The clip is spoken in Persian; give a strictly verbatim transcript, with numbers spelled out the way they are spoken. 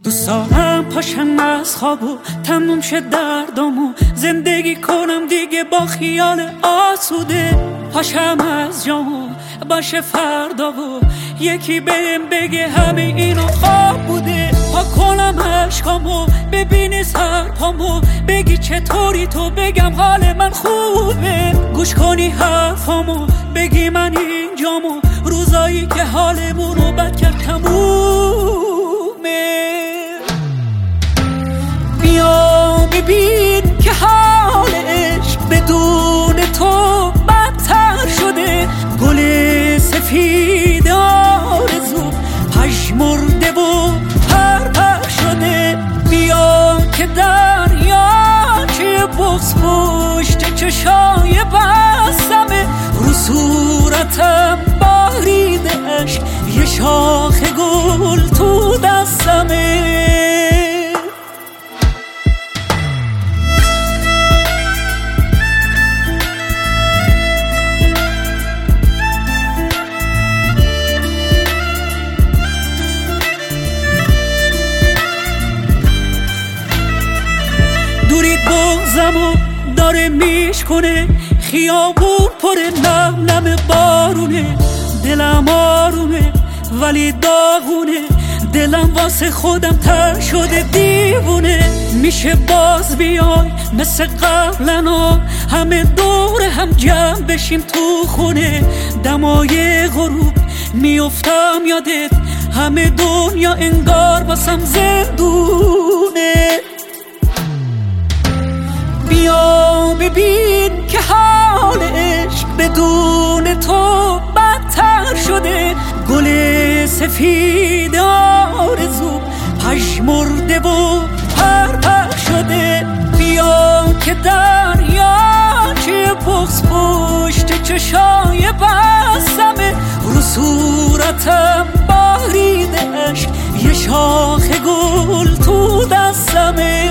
دوست دارم پاشم از خواب و تموم شه دردم و زندگی کنم دیگه با خیال آسوده. پاشم از جام و باشه فردا و یکی بهم بگه همه اینو خواب بوده. پا کنم عشقامو ببینی سرپامو بگی چطوری تو بگم حال من خوبه. گوش کنی حرفامو بگی من اینجامو روزایی که حالمونو بد کرد تمومه. بیا ببین که حال عشق بدون تو بدتر شده. گل سفید آرزو پژمرده و پر پر شده. بیا که دریاچه بغض پشت چشای بستمه. رو صورتم باریده عشق یه شاخ گل تو دستمه. دورید بغضمو داره میشکنه. خیابون پر نم نم بارونه. دلم آرومه ولی داغونه. دلم واسه خودم تر شده دیوونه. میشه باز بیای مثل قبلنا همه دور هم جمع بشیم تو خونه. دمای غروب میافتم یادت همه دنیا انگار واسم زندونه. بیا ببین که حال عشق بدون تو بدتر شده. گل سفید آرزو پژمرده و پر پر شده. بیا که دریاچه بغض پشت چشای بستمه. رو صورتم باریده عشق یه شاخ گل تو دستمه.